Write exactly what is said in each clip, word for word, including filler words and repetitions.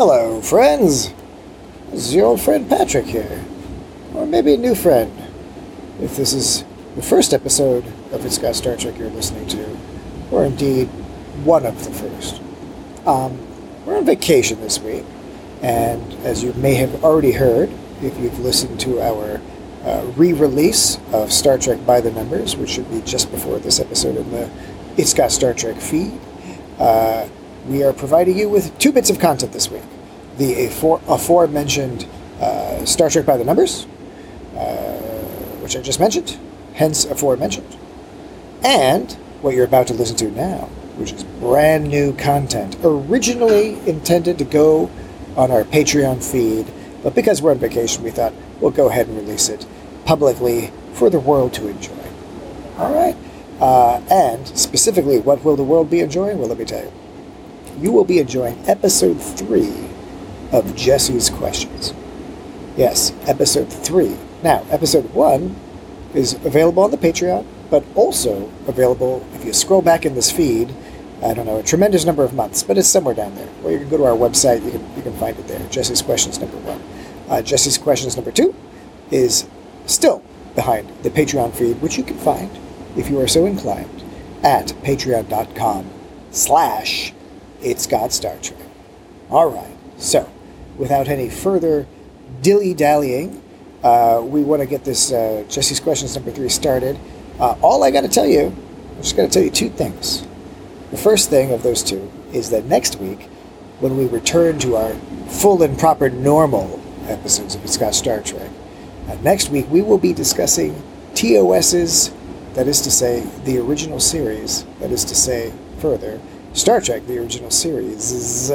Hello, friends. This is your old friend Patrick here. Or maybe a new friend, if this is the first episode of It's Got Star Trek you're listening to, or indeed one of the first. Um, we're on vacation this week, and as you may have already heard, if you've listened to our uh, re-release of Star Trek By the Numbers, which should be just before this episode in the It's Got Star Trek feed, uh, we are providing you with two bits of content this week. The afore- aforementioned uh, Star Trek By the Numbers, uh, which I just mentioned, hence aforementioned, and what you're about to listen to now, which is brand new content, originally intended to go on our Patreon feed, but because we're on vacation, we thought we'll go ahead and release it publicly for the world to enjoy. All right? Uh, and specifically, what will the world be enjoying? Well, let me tell you. You will be enjoying episode three of Jesse's Questions. Yes, episode three. Now, episode one is available on the Patreon, but also available if you scroll back in this feed. I don't know, a tremendous number of months, but it's somewhere down there. Or you can go to our website, you can you can find it there. Jesse's Questions number one. Uh, Jesse's Questions number two is still behind the Patreon feed, which you can find, if you are so inclined, at patreon.com slash It's Got Star Trek. All right, so without any further dilly-dallying, uh, we want to get this uh, Jesse's Questions number three started. Uh, all I got to tell you, I'm just going to tell you two things. The first thing of those two is that next week, when we return to our full and proper normal episodes of It's Got Star Trek, uh, next week we will be discussing T O S's, that is to say, the original series, that is to say, further, Star Trek, the original series,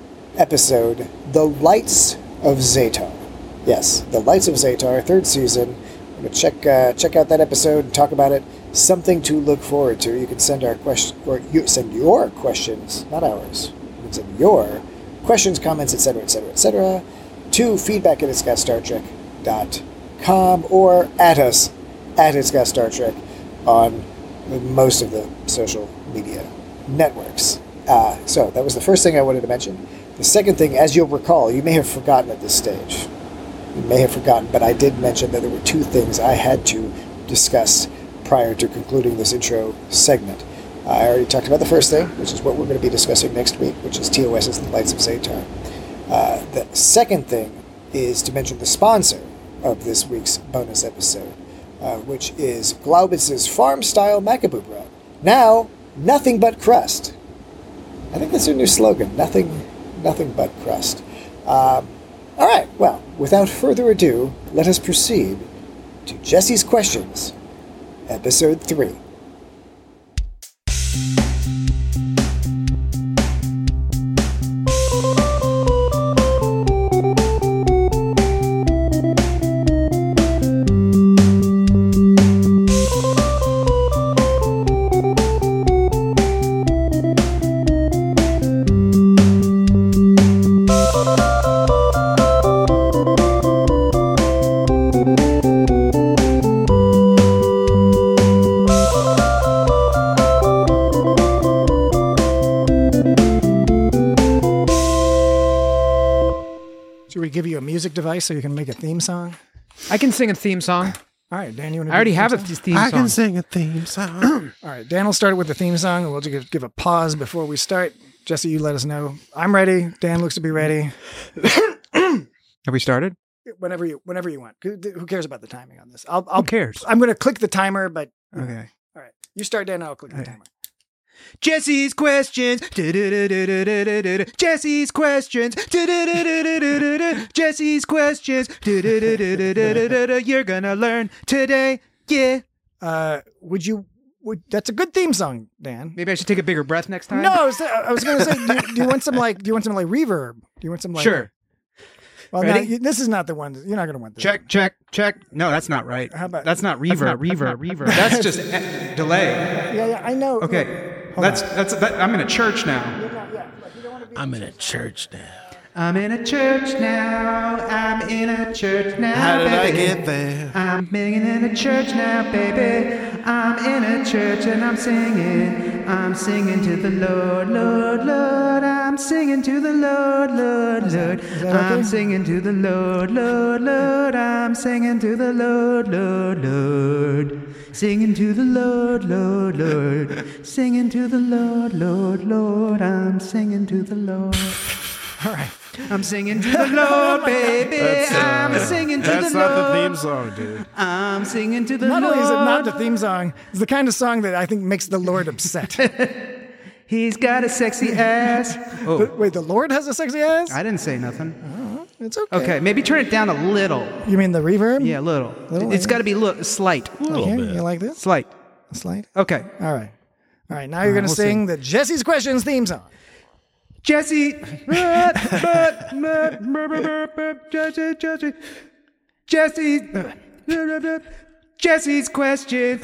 episode, The Lights of Zetar. Yes, The Lights of Zetar, third season. I'm going to check, uh, check out that episode and talk about it. Something to look forward to. You can send our question, or you send your questions, not ours. You can send your questions, comments, et cetera, et cetera, et cetera, to feedback at its got star trek dot com or at us at It's Got Star Trek on most of the social media networks. Uh, so that was the first thing I wanted to mention. The second thing, as you'll recall, you may have forgotten at this stage. You may have forgotten, but I did mention that there were two things I had to discuss prior to concluding this intro segment. Uh, I already talked about the first thing, which is what we're going to be discussing next week, which is T O S's The Lights of Zetar. Uh, the second thing is to mention the sponsor of this week's bonus episode, uh, which is Glaubitz's Farm-Style Macaboo Bread. Now, nothing but crust. I think that's their new slogan, nothing, nothing but crust. Um, all right, well, without further ado, let us proceed to Jesse's Questions, Episode three. Give you a music device so you can make a theme song? I can sing a theme song. All right, Dan, you want to I already have a song? theme I song. can sing a theme song. All right, Dan will start with the theme song, and we'll just give a pause before we start. Jesse, you let us know. I'm ready. Dan looks to be ready. Have we started? Whenever you, whenever you want. Who, who cares about the timing on this? I'll, I'll Who cares? I'm going to click the timer, but Okay. All right, you start, Dan. I'll click the Okay. timer. Jesse's Questions. Jesse's Questions. Jesse's Questions. You're gonna learn today. Yeah. Uh, would you? Would, that's a good theme song, Dan. Maybe I should take a bigger breath next time. No, I was, I was going to say, do, do you want some like, do you want some like reverb? Do you want some like? Sure. Well, no, Ready? you, this is not the one. You're not going to want this. Check, check, check. No, that's not right. How about- that's not That's reverb, not- reverb, that's reverb. That's just eh, delay. Yeah, yeah, I know. Okay. Hold That's on. that's that, I'm in a church now. Yeah, yeah, like, you don't want to be I'm in a church now. I'm in a church now. I'm in a church now. How did I baby. get there? I'm singing in a church now, baby. I'm in a church and I'm singing. I'm singing to the Lord, Lord, Lord. I'm I'm singing to the Lord, Lord, Lord. I'm singing to the Lord, Lord, Lord. I'm singing to the Lord, Lord, Lord. Singing to the Lord, Lord, Lord. Singing to the Lord, Lord, Lord. I'm singing to the Lord. All right. I'm singing to the Lord, baby. That's, uh, I'm singing to the Lord. That's not the theme song, dude. I'm singing to the Not Lord. only is it not the theme song, it's the kind of song that I think makes the Lord upset. He's got a sexy ass. Oh, But wait, the Lord has a sexy ass? I didn't say nothing. It's okay. Okay, maybe turn it down a little. You mean the reverb? Yeah, a little. Little, It's yeah. got to be li- slight. Okay, you like this? Slight. Slight? Okay. All right. All right, now you're going to we'll sing the Jesse's Questions theme song. Jesse. Jesse. Jesse. Jesse. Jesse's question.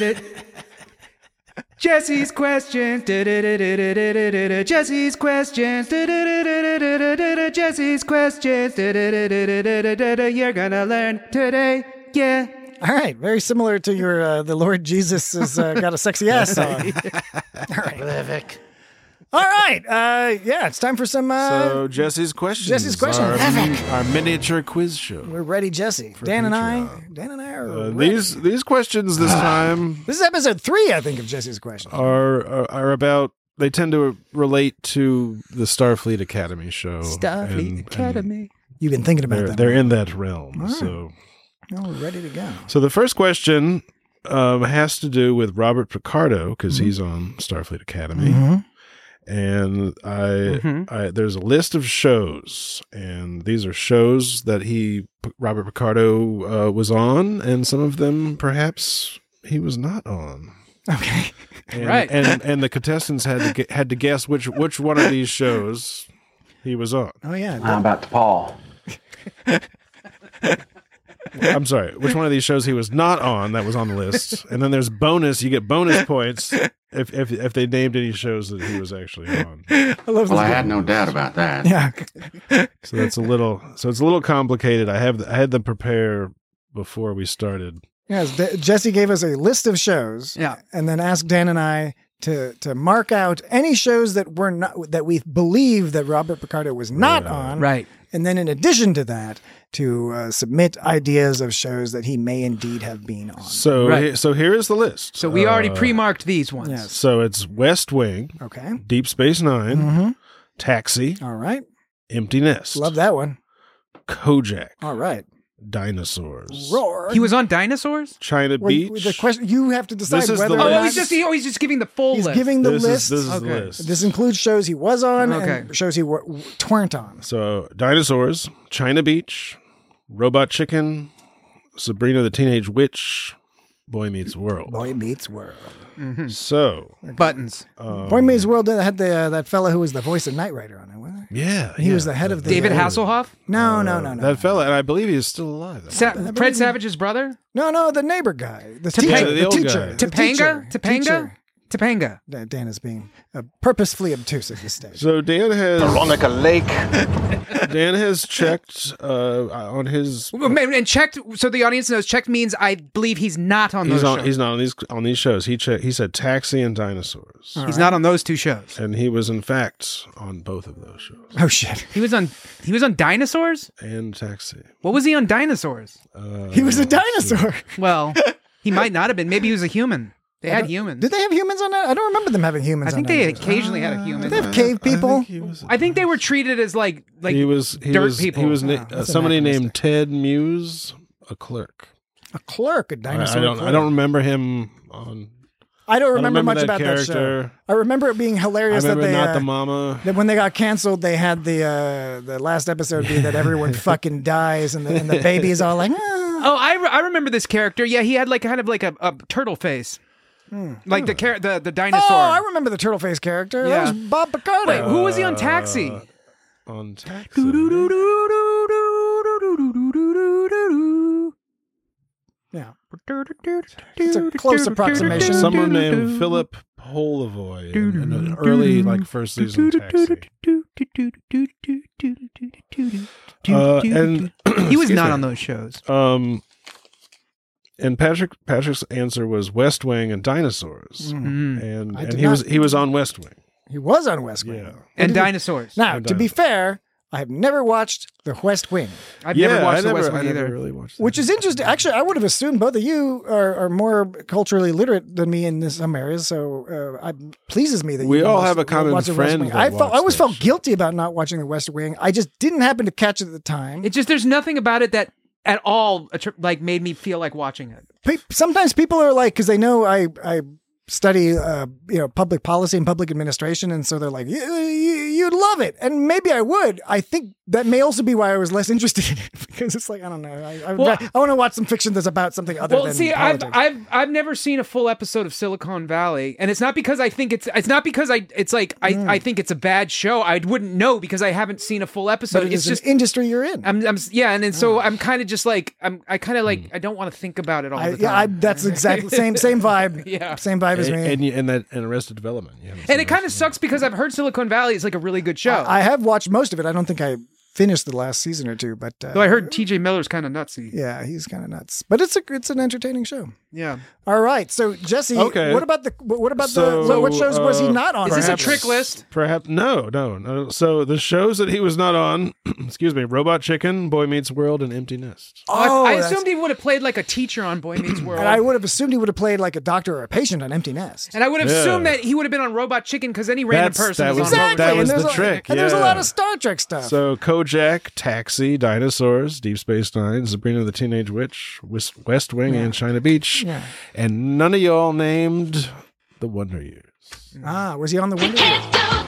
Jesse's questions. Jesse's questions. Jesse's questions. You're gonna learn today. Yeah. All right, very similar to your uh, the Lord Jesus has uh, got a sexy ass song. All right. All right. Uh, yeah, it's time for some. Uh, So Jesse's questions. Jesse's questions. Our, our miniature quiz show. we're ready, Jesse. Dan and I. Dan and I are. Uh, ready. these these questions this time This is episode three, I think, of Jesse's Questions. are, are are about. They tend to relate to the Starfleet Academy show. Starfleet and- Academy. You've been thinking and about They're, that. they're in that realm. So Oh, we're ready to go. so the first question um, has to do with Robert Picardo because Mm-hmm. he's on Starfleet Academy. And I, Mm-hmm. I, there's a list of shows, and these are shows that he, Robert Picardo, uh, was on, and some of them perhaps he was not on. Okay. And, Right. and and the contestants had to get, had to guess which which one of these shows he was on. Oh, yeah. I'm about to Paul. I'm sorry, which one of these shows he was not on that was on the list. And then there's bonus. You get bonus points if if if they named any shows that he was actually on. I love Well, this I game. had no doubt about that. Yeah. So that's a little. So it's a little complicated. I have I had them prepare before we started. Yes, D- Jesse gave us a list of shows. Yeah. And then asked Dan and I to to mark out any shows that were not that we believe that Robert Picardo was not on. Right. And then in addition to that, to uh, submit ideas of shows that he may indeed have been on. So Right. he- so here is the list. So we already Uh, pre-marked these ones. Yes. So it's West Wing, Okay. Deep Space 9 Mm-hmm. Taxi, All right. Empty Nest, Love that one. Kojak, All right. Dinosaurs, Roar. He was on Dinosaurs? China Well, Beach. the question you have to decide This is whether the or Oh, not he's just he, oh, he's just giving the full he's list. giving the this list. is this is Okay. the list. This includes shows he was on Okay. and shows he w- w- weren't on. So Dinosaurs, China Beach, Robot Chicken, Sabrina the Teenage Witch, Boy Meets World. Boy Meets World. So Buttons. um, Boy Meets World had the uh, that fellow who was the voice of Knight Rider on it, wasn't he? yeah, He yeah, was the head of the David uh, Hasselhoff? No, no, no, no. that fella, and I believe he is still alive. Sa- Fred Savage's brother? No, no, the neighbor guy, the Topa- teacher, the the, old teacher, guy. the Topanga? teacher, Topanga? teacher. Topanga. Dan Dan is being uh, purposefully obtuse at this stage. So Dan has Veronica Lake. Dan has checked uh, on his. And checked, so the audience knows, checked means I believe he's not on those He's on. shows. He's not on these on these shows. He checked. He said Taxi and Dinosaurs, He's not on those two shows. and he was in fact on both of those shows Oh shit, He was on he was on Dinosaurs? and Taxi. What was he on Dinosaurs? Uh, he was a dinosaur. Well, he might not have been. Maybe he was a human. They had humans. Did they have humans on that? I don't remember them having humans. I think on they dinosaurs. occasionally had a human. Did they have cave people? I think he was. I think they were treated as like like he was. He dirt was. people. He was. na- Oh, uh, that's somebody named anachronistic. Ted Muse, a clerk. A clerk, a I, dinosaur. I don't. clerk. I don't remember him on. I don't I remember, remember much that about that show. character. I remember it being I hilarious that remember they not uh, the mama. that when they got canceled, they had the uh, the last episode be that everyone fucking dies and the, and the baby is all like, ah. Oh, I, re- I remember this character. Yeah, he had like kind of like a, a turtle face. Like the char- the the dinosaur. Oh, I remember the turtle face character. Yeah. That was Bob Picardo. Wait, who was he on Taxi? Uh, on Taxi. Yeah, it's a close approximation. Someone named Philip Polivoy in, in an early, like, first season Taxi. Uh, and He was excuse not me. on those shows. Um, and Patrick Patrick's answer was West Wing and Dinosaurs, Mm. and I and did he was not- he was on West Wing. He was on West Wing. Yeah. And dinosaurs. Now, And to be dinosaurs. fair, I have never watched The West Wing, I've yeah, never watched I the never, West I Wing never either. really watched that. which is interesting. Actually, I would have assumed both of you are, are more culturally literate than me in this, some areas. So uh, it pleases me that We you all watched- have a common watched The West friend Wing. that I felt I watched always that felt show. guilty about not watching The West Wing. I just didn't happen to catch it at the time. It's just there's nothing about it that at all attr- like made me feel like watching it. Pe- Sometimes people are like, because they know I I study uh, you know public policy and public administration, and so they're like, you, you, you'd love it, and maybe I would. I think that may also be why I was less interested in it because it's like I don't know. I I, Well- I want to watch some fiction that's about something other Well, than see, I've, politics. I've I've never seen a full episode of Silicon Valley, and it's not because I think it's it's not because I it's like I, I think it's a bad show. I wouldn't know because I haven't seen a full episode. but it It's is just an industry you're in. I'm, I'm yeah, and then so I'm kind of just like I'm I kind of like I don't want to think about it all I, the yeah, I, time. that's exactly same same vibe. Yeah. same vibe as and, me. and, you- and that and Arrested Development. You haven't and seen it kind of Arrested sucks because I've heard Silicon Valley is like a really good show. I have watched most of it. I don't think I finished the last season or two, but uh, Though I heard T J Miller's kind of nutsy. yeah, he's kind of nuts. But it's a it's an entertaining show. Yeah. All right, so Jesse, Okay. what about the what about So, the what shows was he uh, not on? Is this a Perhaps- trick list? Perhaps no, no, no. So the shows that he was not on, excuse me, Robot Chicken, Boy Meets World, and Empty Nest. Oh, I, I that's- assumed he would have played like a teacher on Boy Meets World. And I would have assumed he would have played like a doctor or a patient on Empty Nest. And I would have Yeah. assumed that he would have been on Robot Chicken because any random That's- person that is was on the- Robot Exactly. that and was there's the a- trick, And there's a yeah. lot of Star Trek stuff. So Kojak, Taxi, Dinosaurs, Deep Space Nine, Sabrina the Teenage Witch, West West Wing, and China Beach, Yeah. and none of y'all named the Wonder Years. ah, was he on the Wonder Years?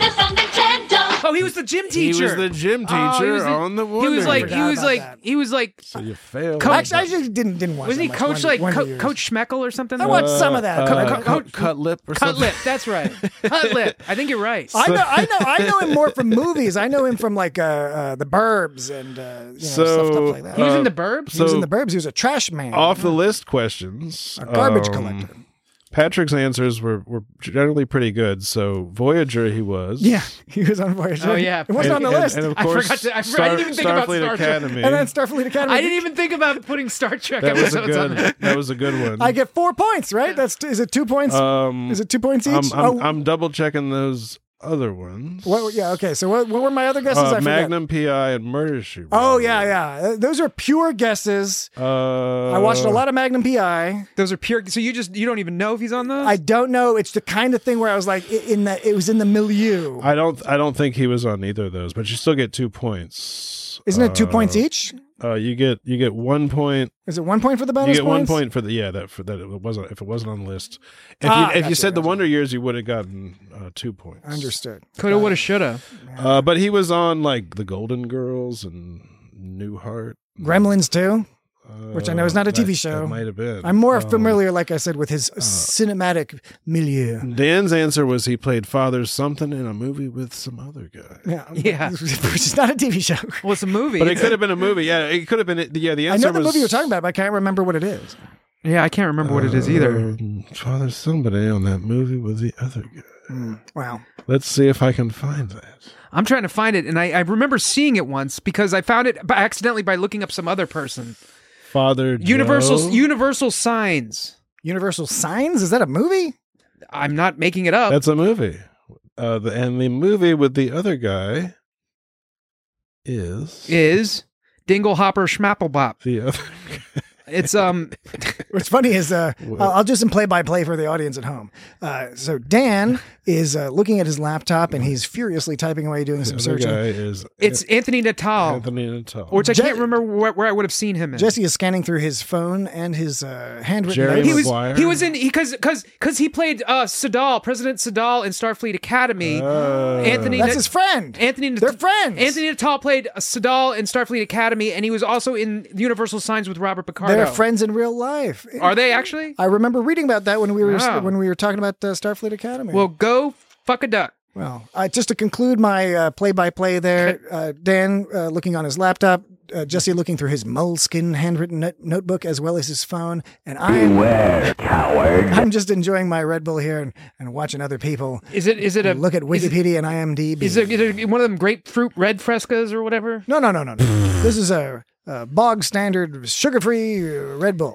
Oh, he was the gym He teacher. was the gym Oh, he teacher was the- on the He Wonder was like Years. he was Forgot like about that. he was like So you failed. Coach- Actually, I just didn't didn't watch. wasn't that he much Coach Wonder- like Wonder Co- Years. Coach Schmeckel or something? I watched some of that. Uh, Co- cut, co- cut, cut lip or Cut something. Lip. That's right. Cut Lip. I think you're right. I know, I know, I know him more from movies. I know him from like uh, uh, The Burbs and uh, you know, So, stuff, stuff like that. He was uh, in the Burbs. he was so- in The Burbs. He was a trash man, Off the list questions. a garbage um, collector. Patrick's answers were, were generally pretty good. So Voyager, he was. Yeah, he was on Voyager. Oh, yeah. it wasn't And, on the and- list. and of I course, forgot to- I forgot- I Star, didn't even think about Starfleet Star Trek. Academy. And then Starfleet Academy. I didn't even think about putting Star Trek that was a episodes on good. there. That was a good one. I get four points, right? That's is it two points? Um, is it two points each? I'm, I'm, oh, I'm double checking those other ones. what, yeah. Okay. So what, what were my other guesses? I Uh, forgot. Magnum P I and Murder She Wrote. Oh yeah, yeah. Uh, Those are pure guesses. Uh, I watched a lot of Magnum P I. Those are pure. So you just you don't even know if he's on those. I don't know. It's the kind of thing where I was like, i- in the it was in the milieu. I don't. I don't think he was on either of those, but you still get two points. Isn't it two Uh, points each? Uh, you get you get one point. Is it one point for the You bonus get one points? point for the yeah that for that it wasn't if it wasn't on the list. If Ah, you if gotcha, you said the gotcha. Wonder Years, you would have gotten uh, two points. Understood. Coulda, woulda, shoulda. Uh, but he was on like the Golden Girls and Newhart, Gremlins too, uh, which I know is not a T V that- show. That might have been. I'm more Um, familiar, like I said, with his cinematic milieu. Dan's answer was he played Father something in a movie with some other guy. Yeah, Yeah. which is not a T V show. Well, it's a movie. But it could have been a movie. Yeah, it could have been. Yeah, the I answer know the was, movie you're talking about, but I can't remember what it is. Yeah, I can't remember what it is either. Um, Father somebody on that movie with the other guy. Wow. Let's see if I can find that. I'm trying to find it, and I, I remember seeing it once because I found it by accidentally by looking up some other person. Father Universal Joe? Universal Signs. Universal Signs? Is that a movie? I'm not making it up. That's a movie. Uh, the, and the movie with the other guy is is Dingle Hopper Schmappelbop. the other. It's um What's funny is, uh, What? I'll I'll do some play by play for the audience at home. Uh, so Dan is uh, looking at his laptop and he's furiously typing away, doing some The other searching. guy is it's Anthony Natal, Anthony Natal. which I Je- can't remember where, where I would have seen him in. Jesse is scanning through his phone and his uh, handwritten Jerry notes. he was Maguire? he was in because because because he played uh Sadal, President Sadal in Starfleet Academy. Uh, Anthony That's Nat- his friend. Anthony They're friends. Anthony Natal played Sadal in Starfleet Academy, and he was also in Universal Signs with Robert Picardo. They're friends in real life. Are they actually? I remember reading about that when we were Wow. when we were talking about uh, Starfleet Academy. Well, go fuck a duck. Well, uh, just to conclude my uh, play-by-play there, uh, Dan uh, looking on his laptop, uh, Jesse looking through his moleskin handwritten not- notebook as well as his phone, and I'm I'm just enjoying my Red Bull here and, and watching other people Is it is it a look at is it- Wikipedia and IMDb. Is it, is it one of them grapefruit red frescas or whatever? No, no, no, no, no. This is a, a bog standard sugar-free uh, Red Bull.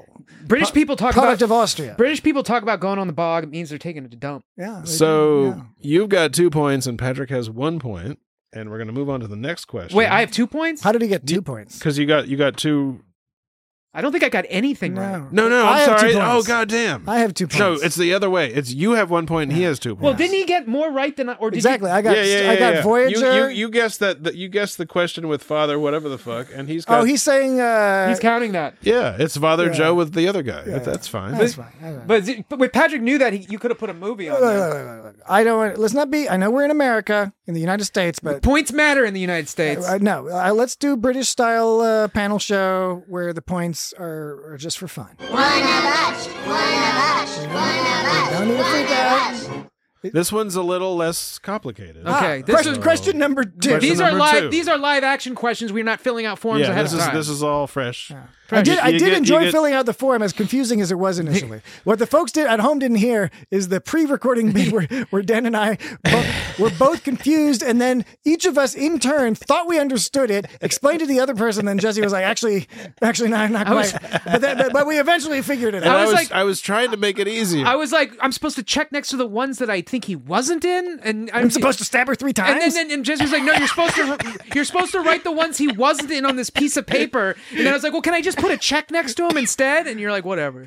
British people talk product about of Austria. British people talk about going on the bog. It means they're taking it to dump. Yeah. they So do, yeah. you've got two points and Patrick has one point, and we're going to move on to the next question. Wait, I have two points. How did he get two points? because you got you got two. I don't think I got anything No. right. No, no, I I'm have two sorry. Oh, points. goddamn. I have two points. No, it's the other way. It's you have one point and he has two points. Well, didn't he get more right than I? Or did exactly. He, I got yeah, yeah, yeah, I got yeah. Voyager. You, you, you guessed that, that. You guessed the question with Father, whatever the fuck, and he's got. oh, he's saying. Uh, he's counting that. yeah, it's Father Yeah. Joe with the other guy. Yeah, That's fine. That's fine. That's fine. But, but with Patrick knew that he, you could have put a movie on. Look, there. look, look, look, look. I don't. Let's not be. I know we're in America, in the United States, but Points matter in the United States. uh, no. Uh, let's do British style uh, panel show where the points are, are just for fun. One of us, one of us, one of us. Don't need to freak out. This one's a little less complicated. Okay, Ah, this question, is- question number two. Question these are number live. two. These are live action questions. We're not filling out forms Yeah, ahead this of is time. this is all fresh. I did. I You did get- you enjoy get- filling out the form, as confusing as it was initially. What the folks did at home didn't hear is the pre-recording bit where, where Dan and I bo- were both confused, and then each of us in turn thought we understood it, explained to the other person, then Jesse was like, "Actually, actually, not not was- quite." But, then, but but we eventually figured it And out. I was was like- I was trying to make it easier. I was like, I'm supposed to check next to the ones that I think he wasn't in, and I'm supposed to stab her three And then, times. then and Jesse was like, "No, you're supposed to. You're supposed to write the ones he wasn't in on this piece of paper." And then I was like, "Well, can I just put a check next to him instead?" And you're like, "Whatever."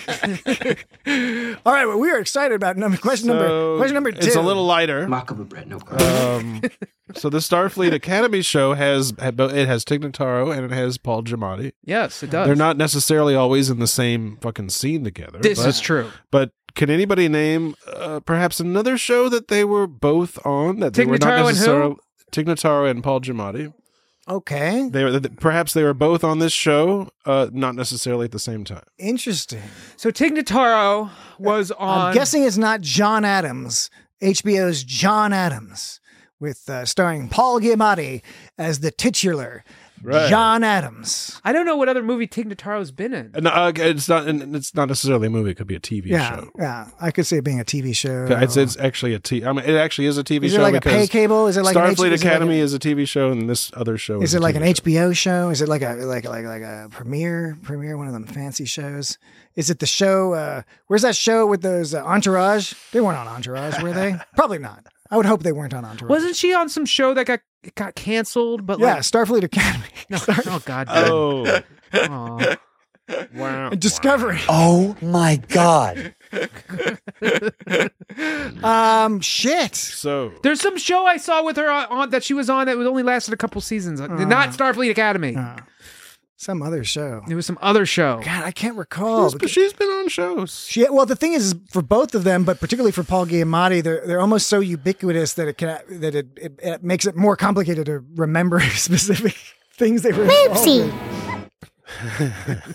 All right, well, we are excited about number question number So, question number two. It's a little lighter. Macabre bread, no problem. Um, so the Starfleet Academy show has it has Tig Notaro and it has Paul Giamatti. Yes, it does. They're not necessarily always in the same fucking scene together. This but, is true. But can anybody name uh, perhaps another show that they were both on that they Tig were not Notaro and who? necessarily Tig Notaro and Paul Giamatti? Okay, They were perhaps they were both on this show, uh, not necessarily at the same time. interesting. So Tig Notaro was on. I'm guessing it's not John Adams, H B O's John Adams, with uh, starring Paul Giamatti as the titular Right. John Adams. I don't know what other movie Tig Notaro's been in. And, uh, it's not. And it's not necessarily a movie. It could be a T V Yeah, show. yeah. I could see it being a T V show. It's, it's actually a T. I mean, it actually is a T V Is show. it like a because pay cable? Is it like an H- Starfleet is it like Academy a- is a T V show, and this other show is. Is it a like T an V H B O show? Is it like a like like like a premiere premiere one of them fancy shows? Is it the show? Uh, where's that show with those uh, Entourage? They weren't on Entourage, were they? Probably not. I would hope they weren't on Entourage. Wasn't she on some show that got it got canceled? But Yeah, like, Starfleet Academy. no, oh god, Oh, Aw. wow! Discovery. Oh my God. Um, shit. So There's some show I saw with her on, on that she was on that was only lasted a couple seasons. Not Starfleet Academy. Uh, some other show. It was some other show. God, I can't recall. she's, she's been on shows. She, well, the thing is, for both of them, but particularly for Paul Giamatti, they're they're almost so ubiquitous that it can that it, it, it makes it more complicated to remember specific things they were involved Oopsie. in.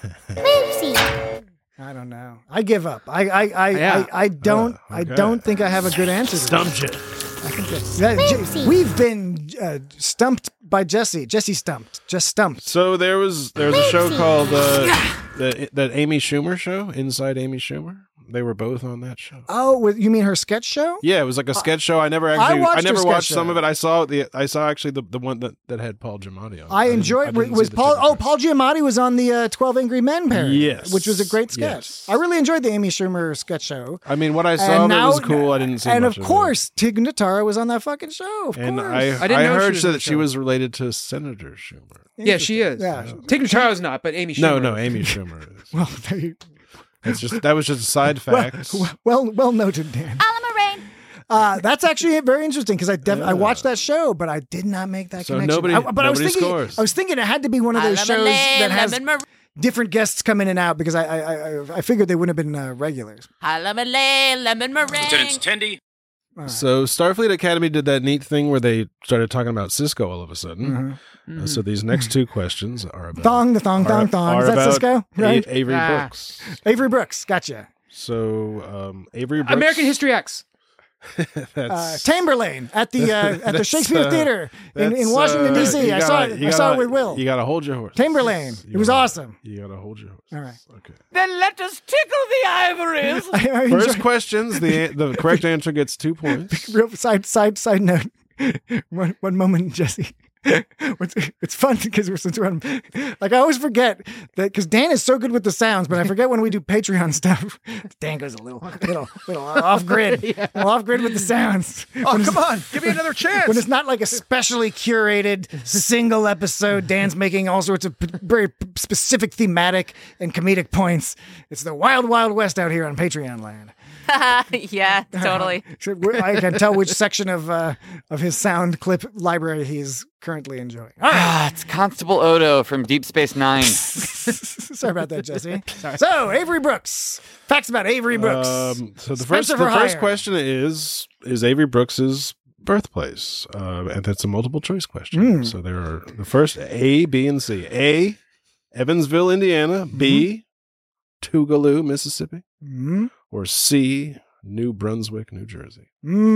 Oopsie. I don't know. I give up. I I I, Yeah. I, I don't Uh, I okay. don't think I have a good answer. To Stumped you. this. That- Oopsie. we've been uh, stumped by Jesse. Jesse stumped. Just stumped. So there was there was a show called uh, the that Amy Schumer show, Inside Amy Schumer. They were both on that show. Oh, with- you mean her sketch show? Yeah, it was like a sketch show. I never actually, I, watched her never sketch watched some show. of it. I saw the, I saw actually the, the one that, that had Paul Giamatti on. I didn't- enjoyed. didn't was see the Paul? Tig Oh, Notaro. Paul Giamatti was on the uh, Twelve Angry Men parody. Yes. which was a great sketch. Yes. I really enjoyed the Amy Schumer sketch show. I mean, what I saw And of it now- was cool. I didn't see And much of it. course, Tig Notaro was on that fucking show. Of And course. I, I I, didn't know she heard was so on that the she show. was related to Senator Schumer. Yeah, she is. Yeah. Tig Notaro's not, but Amy Schumer. No, no, Amy Schumer is. Well, there you, It's just that was just a side fact. well, well noted, Dan. Alamarain. Uh, that's actually very interesting because I def- I watched that show, but I did not make that So connection. nobody- I, but I was nobody thinking, scores. I was thinking it had to be one of those shows that has different guests come in and out because I I, I, I figured they wouldn't have been uh, regulars. Lemon meringue. Tendy. So Starfleet Academy did that neat thing where they started talking about Cisco all of a sudden. Uh, so these next two questions are about Thong, the thong, thong, are- thong. are Is that about Cisco? Right? A- Avery Ah. Brooks. Avery Brooks. Gotcha. So um, Avery Brooks. American History X. Uh, That's, Tamberlane at the uh, at the That's, Shakespeare uh, Theater in, in that's, Washington uh, D C. you I saw gotta- it. you I saw gotta- it with Will. You got to hold your horse. Tamberlane. You It was gotta- awesome. You got to hold your horse. All right. Okay. Then let us tickle the ivories. I, I First enjoy- questions. The the correct answer gets two points. real side side side note. one, one moment, Jesse. It's, it's fun because we're since we're on, like I always forget that because Dan is so good with the sounds, but I forget when we do Patreon stuff. Dan goes a little, little, little off grid, yeah. off grid with the sounds. Oh, come on, give me another chance. When it's not like a specially curated single episode, Dan's making all sorts of p- very p- specific thematic and comedic points. It's the wild, wild west out here on Patreon land. Yeah, totally. So I can tell which section of uh, of his sound clip library he's currently enjoying. All right. Ah, it's Constable Odo from Deep Space Nine. Sorry about that, Jesse. Sorry. So, Avery Brooks. Facts about Avery Brooks. Um, so the Spencer first, the for first hire. question is is Avery Brooks's birthplace, uh, and that's a multiple choice question. Mm. So there are the first A, B, and C. A, Evansville, Indiana. B, Tougaloo, Mississippi. Mm. Or C, New Brunswick, New Jersey.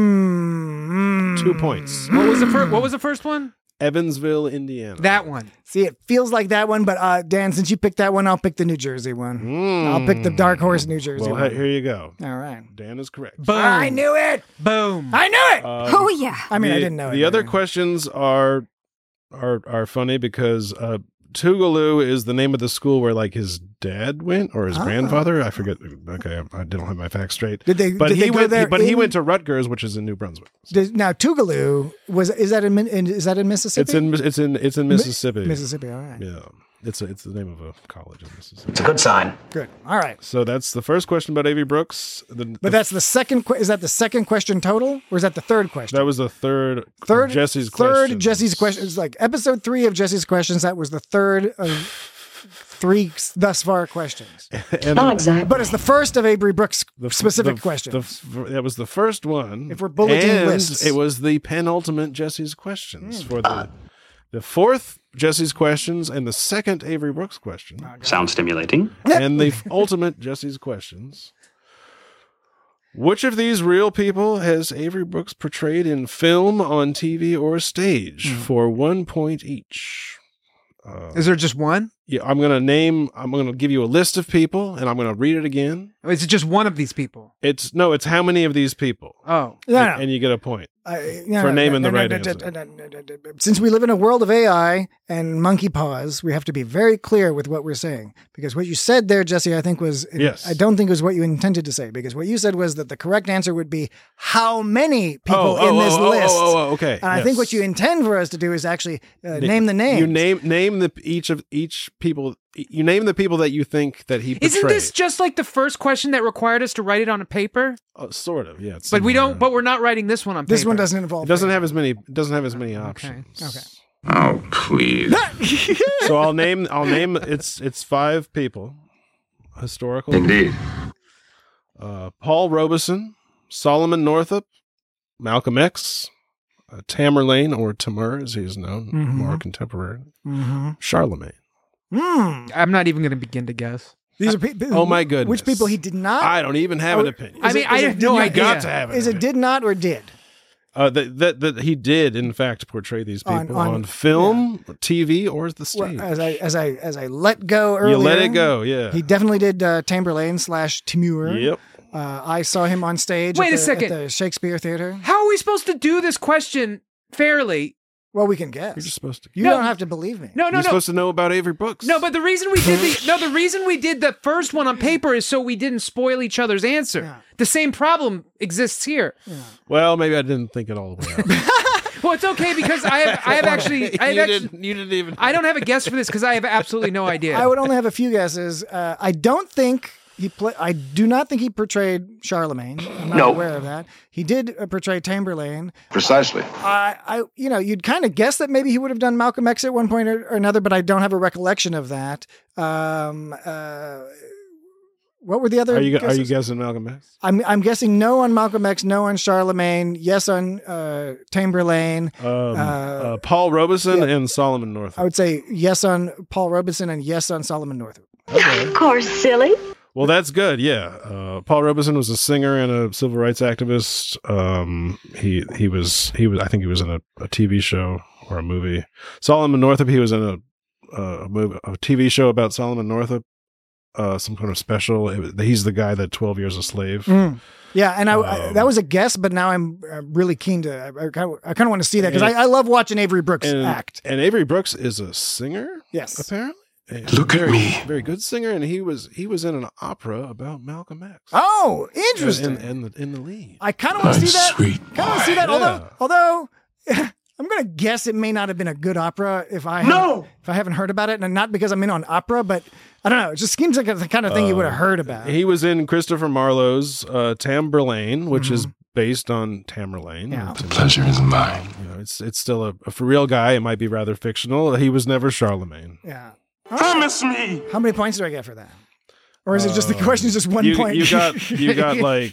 Mm. Two points. What was the first? What was the first one? Evansville, Indiana. That one. See, it feels like that one, but uh, Dan, since you picked that one, I'll pick the New Jersey one. Mm. I'll pick the Dark Horse New Jersey Well, one. here you go. All right. Dan is correct. Boom. I knew it. Boom. I knew it. Um, Oh, yeah. I mean, the, I didn't know it. The but- other questions are are are funny because uh, Tougaloo is the name of the school where like his dad went or his Ah. grandfather. I forget. Okay, I, I don't have my facts straight. Did they? But did he they go went. there But he in- went to Rutgers, which is in New Brunswick. Did, now, Tougaloo was is that in, Min- in is that in Mississippi? It's in it's in it's in Mississippi. Mississippi. All right. Yeah, it's a, it's the name of a college in Mississippi. It's a good sign. Good. All right. So that's the first question about Avery Brooks. The, But the- that's the second. Que- is that the second question total, or is that the third question? that was the third. Third. Jesse's third questions. Jesse's question. It's like episode three of Jesse's questions. That was the third of three thus far questions. And Not exactly. But it's the first of Avery Brooks' the- specific the- questions. The, that was the first one. If we're bulletin and lists. it was the penultimate Jesse's questions Hmm. for the the fourth Jesse's questions and the second Avery Brooks question Sounds stimulating. and the ultimate Jesse's questions. Which of these real people has Avery Brooks portrayed in film, on T V, or stage Hmm. for one point each? Uh, Is there just one? yeah, I'm gonna name. I'm gonna give you a list of people, and I'm gonna read it again. Or is it just one of these people? It's no. It's how many of these people, Oh. No, and, no. and you get a point. I- no, for no, naming no, the no, right no, no, answer. no, no, no, no, no. Since we live in a world of A I and monkey paws, we have to be very clear with what we're saying. Because what you said there, Jesse, I think was, Yes. I don't think was what you intended to say. Because what you said was that the correct answer would be how many people Oh, in oh, this oh, oh, list. oh, oh, okay. And I think Yes. what you intend for us to do is actually uh, name the names. You name name the each of each people. You name the people that you think that he portrayed. Isn't this just like the first question that required us to write it on a paper? Uh, sort of? Yeah. it's But we similar. don't. But we're not writing this one on paper. This one doesn't involve. It doesn't have as many. It doesn't have as many options. Okay. Oh, please. So I'll name. I'll name. It's it's five people. Historical. Indeed. Uh, Paul Robeson, Solomon Northup, Malcolm X, uh, Tamerlane or Tamur as he is known, Mhm. more contemporary. Mm-hmm. Charlemagne. Mm. I'm not even going to begin to guess. These are people. Oh my goodness. Which people he did not? I don't even have Oh, an opinion. I Is mean, it- I is have it- no you idea. got to have an Is it opinion. did not or did? Uh, that, that that he did in fact portray these On- people on- on, film, T V, or the stage. Well, as I as I as I let go earlier, you let it go, yeah. He definitely did uh, Tamerlane slash Timur. Yep. Uh, I saw him on stage. Wait at a the, second. At the Shakespeare Theater. How are we supposed to do this question fairly? Well, we can guess. You're just supposed to. You No. don't have to believe me. No, no, You're no. supposed to know about Avery Brooks. No, but the reason we did the no, the reason we did the first one on paper is so we didn't spoil each other's answer. Yeah. The same problem exists here. Well, maybe I didn't think it all the way out. Well, it's okay because I have I have actually I have you, actually didn't, you didn't even. I don't have a guess for this because I have absolutely no idea. I would only have a few guesses. Uh, I don't think he play. I do not think he portrayed Charlemagne. I'm not No. aware of that. He did uh, portray Tamerlane. Precisely. I, I, you know, you'd kind of guess that maybe he would have done Malcolm X at one point or, or another, but I don't have a recollection of that. Um, uh, what were the other? Are you are you guesses? guessing Malcolm X? I'm I'm guessing no on Malcolm X, no on Charlemagne, yes on uh, Tamerlane. Um, Uh, uh, Paul Robeson yeah. and Solomon Northup. I would say yes on Paul Robeson and yes on Solomon Northup. Of course, silly. Well, that's good. Yeah, uh, Paul Robeson was a singer and a civil rights activist. Um, he he was he was I think he was in a, a T V show or a movie. Solomon Northup. He was in a a, movie, a T V show about Solomon Northup. uh, some kind of special. It was- he's the guy that twelve Years a Slave. Mm. Yeah, and I, Um, I that was a guess, but now I'm uh, really keen to. I, I kind of, I kind of want to see that because I, I love watching Avery Brooks and, act. And Avery Brooks is a singer. Yes, apparently. Look at very, me. Very good singer, and he was he was in an opera about Malcolm X. Oh, interesting. In, in the in the lead. I kind of want to see that. sweet Kind of want to see that. Yeah. Although, although I'm going to guess it may not have been a good opera if I No! haven't- if I haven't heard about it, and not because I'm in on opera, but I don't know. It just seems like the kind of thing you would have heard about. He was in Christopher Marlowe's uh, Tamburlaine, which is based on Tamerlane. Yeah. It's- The pleasure is mine. You know, it's it's still a, a for real guy. It might be rather fictional. He was never Charlemagne. Yeah. Promise me. How many points do I get for that? Or is it just the question is just one you, point? You got you got like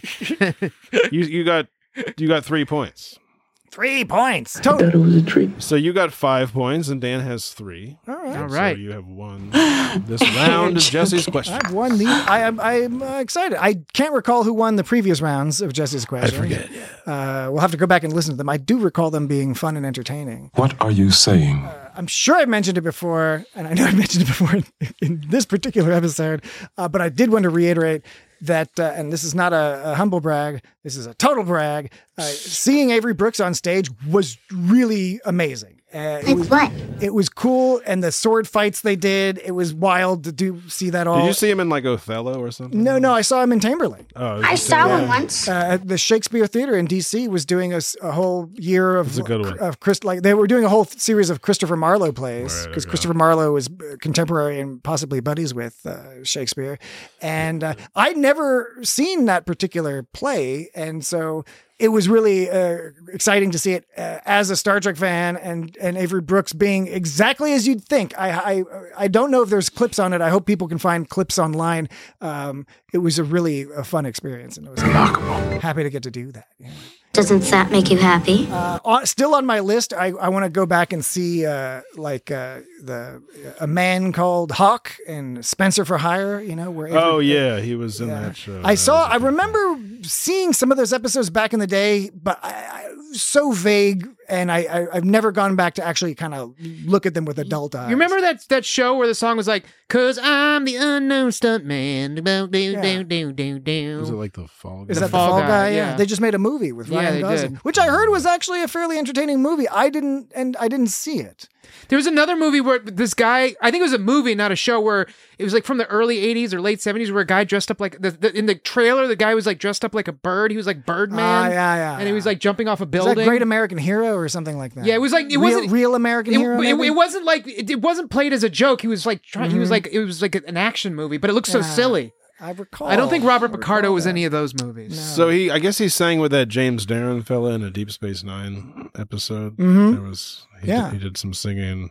you you got you got three points. Three points. Total. it was a treat. So you got five points, and Dan has three. All right. All right. So you have won this round of Jesse's question. I've won the. I am. I'm uh, excited. I can't recall who won the previous rounds of Jesse's I question. forget. Yeah. Uh, we'll have to go back and listen to them. I do recall them being fun and entertaining. What are you saying? I'm sure I mentioned it before, and I know I mentioned it before in, in this particular episode, uh, but I did want to reiterate that, uh, and this is not a, a humble brag, this is a total brag. Uh, seeing Avery Brooks on stage was really amazing. Uh, it, Like was, what? it was cool, and the sword fights they did, it was wild to do see that all. Did you see him in like Othello or something? No, no, I saw him in Tamberlane. Oh, it was I in saw Tamburlaine. one once. Uh, at the Shakespeare Theater in D C was doing a, s- a whole year of That's a good one. of Chris, like they were doing a whole series of Christopher Marlowe plays Right, because okay. Christopher Marlowe was uh, contemporary and possibly buddies with uh, Shakespeare, and uh, I'd never seen that particular play, and so it was really uh, exciting to see it uh, as a Star Trek fan, and and Avery Brooks being exactly as you'd think. I I I don't know if there's clips on it. I hope people can find clips online. Um, it was a really a fun experience, and I was Remarkable. happy to get to do that. Yeah. Doesn't that make you happy? Uh, on, still on my list, I, I want to go back and see uh, like uh, the a man called Hawk and Spencer for Hire. You know where? Oh Avery- yeah, he was in Yeah. that show. I That saw. was a I good remember seeing some of those episodes back in the day, but I, I so vague, and I, I I've never gone back to actually kind of look at them with adult eyes. You remember that that show where the song was like, "Cause I'm the unknown stuntman." Do do Yeah. do do do do. Was it like the Fall Guy? Is that the Fall Fall Guy, Guy? Yeah. yeah. They just made a movie with Yeah, Ryan they Gosling, did. which I heard was actually a fairly entertaining movie. I didn't, and I didn't see it. There was another movie where this guy, I think it was a movie, not a show, where it was like from the early eighties or late seventies, where a guy dressed up like, the, the, in the trailer, the guy was like dressed up like a bird. He was like Birdman. Ah, yeah, yeah, And he was like jumping off a Was building. that Great American Hero or something like that? Yeah, it was like, it real, wasn't. real American it, Hero. it, maybe? it wasn't like, it, it wasn't played as a joke. He was like, trying, he was Mhm. like, it was like an action movie, but it looked so Yeah. silly. I recall. I don't think Robert I recall Picardo was that. any of those movies. So he, I guess he sang with that James Darren fella in a Deep Space Nine episode. Mhm. There was, he Yeah. did, he did some singing,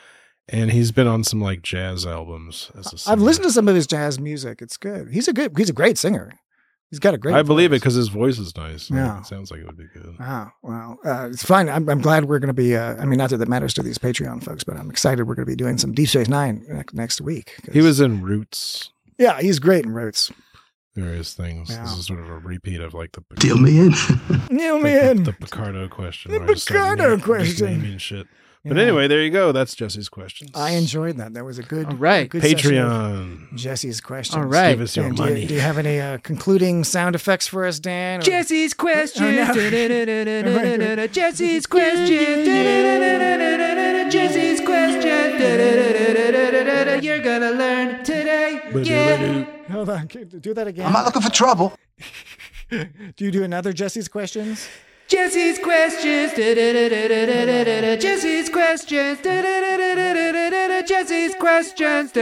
and he's been on some like jazz albums. As a singer. I've listened to some of his jazz music. It's good. He's a good. He's a great singer. He's got a great. I believe it voice. because his voice is nice. Like, Yeah. it sounds like it would be good. Wow. Well, uh, it's fine. I'm, I'm glad we're going to be. Uh, I mean, not that that matters to these Patreon folks, but I'm excited we're going to be doing some Deep Space Nine ne- next week. 'cause- He was in Roots, Yeah, he's great in Roots. various things. Yeah. This is sort of a repeat of like the Deal me in. Kneel me the, in. the Picardo question. The where I just started Picardo naming- just question. naming shit. But Yeah. anyway, there you go. That's Jesse's questions. I enjoyed that. That was a good. All right. good session of Patreon. Jesse's questions. All right. Give us your Dan, do, money. you, do you have any uh, concluding sound effects for us, Dan? or- Jesse's question. Oh, no. Jesse's question. Jesse's question. You're gonna learn today. Yeah. Hold on. Can- Do that again. I'm not looking for trouble. Do you do another Jesse's questions? Jesse's questions. Jesse's questions. Jesse's questions.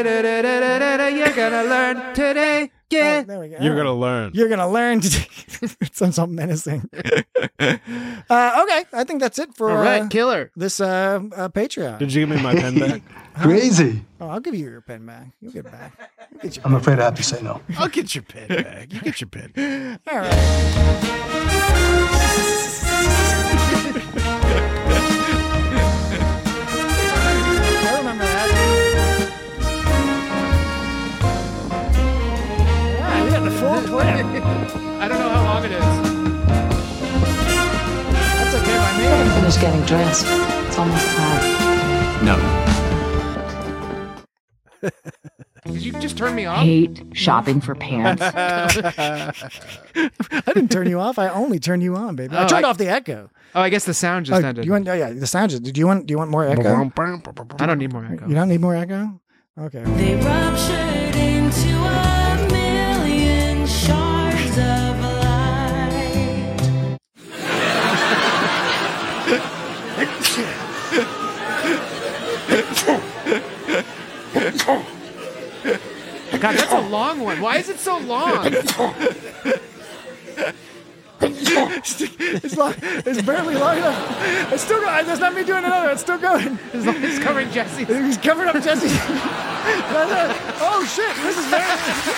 You're gonna learn today. Yeah. Oh, there we go. You're gonna learn. You're gonna learn to. It sounds so menacing. uh, okay, I think that's it for All right, uh, killer. this uh, uh, Patreon. Did you give me my pen back? Crazy. Oh, I'll give you your pen back. You'll get it back. You'll get your I'm afraid I have to say no. I'll get your pen back. You get your pen. All right. I remember that. Yeah, you got the full clip. I don't know how long it is. That's okay by me. Finish getting dressed. It's almost time. No. Did you just turn me off? Hate shopping for pants. I didn't turn you off. I only turned you on, baby. I Oh, turned I- off the echo. Oh, I guess the sound just Oh, ended. you want? Oh, yeah, the sound just. Do you want? Do you want more echo? I don't need more echo. You don't need more echo. Okay. They ruptured into a million shards of light. God, that's a long one. Why is it so long? it's, long, it's barely long enough. It's still going. That's not me doing another. It's still going. As long as it's covering Jesse. He's covering up Jesse. Oh shit! This is very.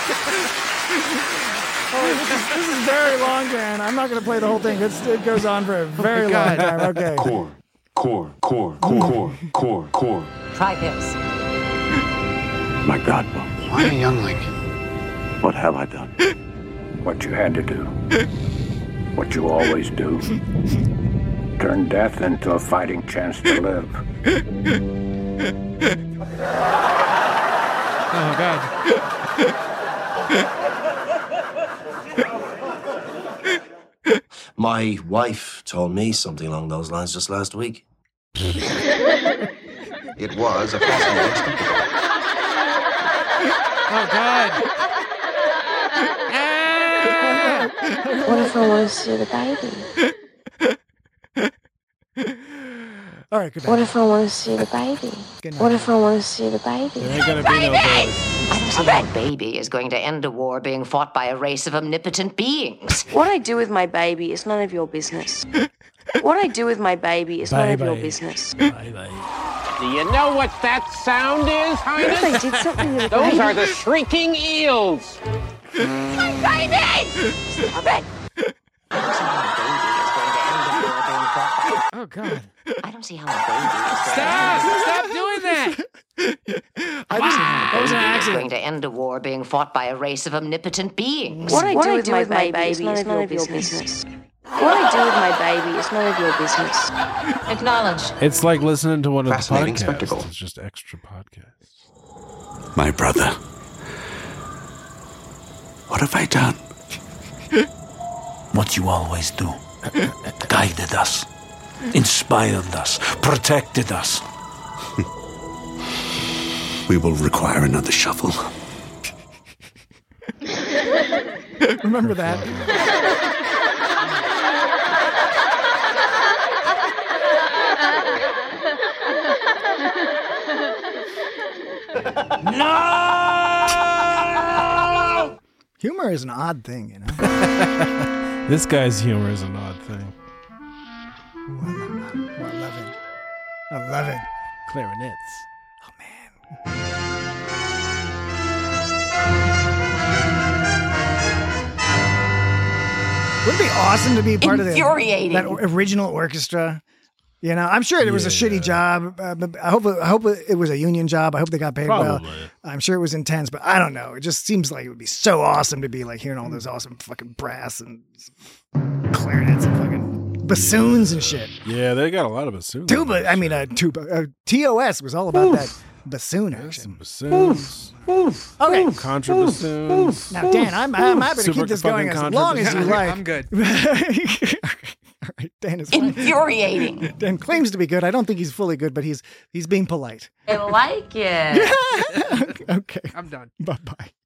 Oh, this is, this is very long, Dan. I'm not going to play the whole thing. It's, it goes on for a very Oh long God. time. Okay. Core, core, core, core, core, core, core. Try this. My God, Bob. Why a youngling? What have I done? What you had to do. What you always do. Turn death into a fighting chance to live. Oh God. My wife told me something along those lines just last week. It was a fascinating spectacle. Oh God. What if I want to see the baby? All right, good night. What if I want to see the baby? What if I want to see the baby? There ain't gonna be no baby. I don't see how a baby is going to end a war being fought by a race of omnipotent beings. What I do with my baby is none of your business. What I do with my baby is none of your Bye-bye. business. Bye-bye. Do you know what that sound is, What if Highness? I did something to the Those baby? are the shrieking eels. My baby! Stop it! I don't see how a baby is going to end a war being fought by... Oh God. I don't see how a baby is going Stop! Stop doing that. I just, that was an to... is accident. going to end a war being fought by a race of omnipotent beings. What I do with my baby is none of your business. What I do with my baby is none of your business. Acknowledged. It's like listening to one of the Fascinating podcasts. spectacle. It's just extra podcasts. My brother. What have I done? What you always do. Guided us. Inspired us. Protected us. We will require another shovel. Remember that. No! Humor is an odd thing, you know. This guy's humor is an odd thing. Ooh, I love it. Ooh, I love it. I love it. Clarinets. Oh man. Wouldn't it be awesome to be part of the, Infuriating. that original orchestra? You know, I'm sure it was a shitty job. Uh, but I hope it, I hope it was a union job. I hope they got paid well. Probably. I'm sure it was intense, but I don't know. It just seems like it would be so awesome to be like hearing all those awesome fucking brass and clarinets and fucking bassoons and shit. Yeah, they got a lot of bassoons. Tuba, I mean, uh, tuba. Uh, T O S was all about that bassoon action. Bassoons. Okay. Contra bassoons. Now, Dan, I'm, I'm happy to Super keep this fucking going as contra long as you bassoons. like. I'm good. All right, Dan is fine. Infuriating. Dan claims to be good. I don't think he's fully good, but he's he's being polite. I like it. Okay. I'm done. Bye bye.